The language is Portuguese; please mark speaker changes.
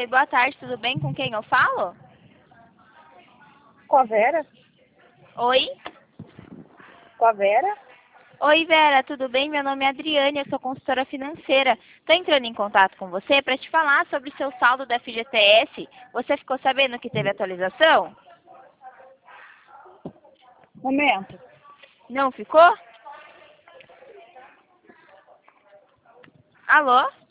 Speaker 1: Oi, boa tarde, tudo bem? Com quem eu falo?
Speaker 2: Com a Vera?
Speaker 1: Oi?
Speaker 2: Com a Vera?
Speaker 1: Oi, Vera, tudo bem? Meu nome é Adriane, eu sou consultora financeira. Estou entrando em contato com você para te falar sobre o seu saldo da FGTS. Você ficou sabendo que teve atualização?
Speaker 2: Momento.
Speaker 1: Não ficou? Alô?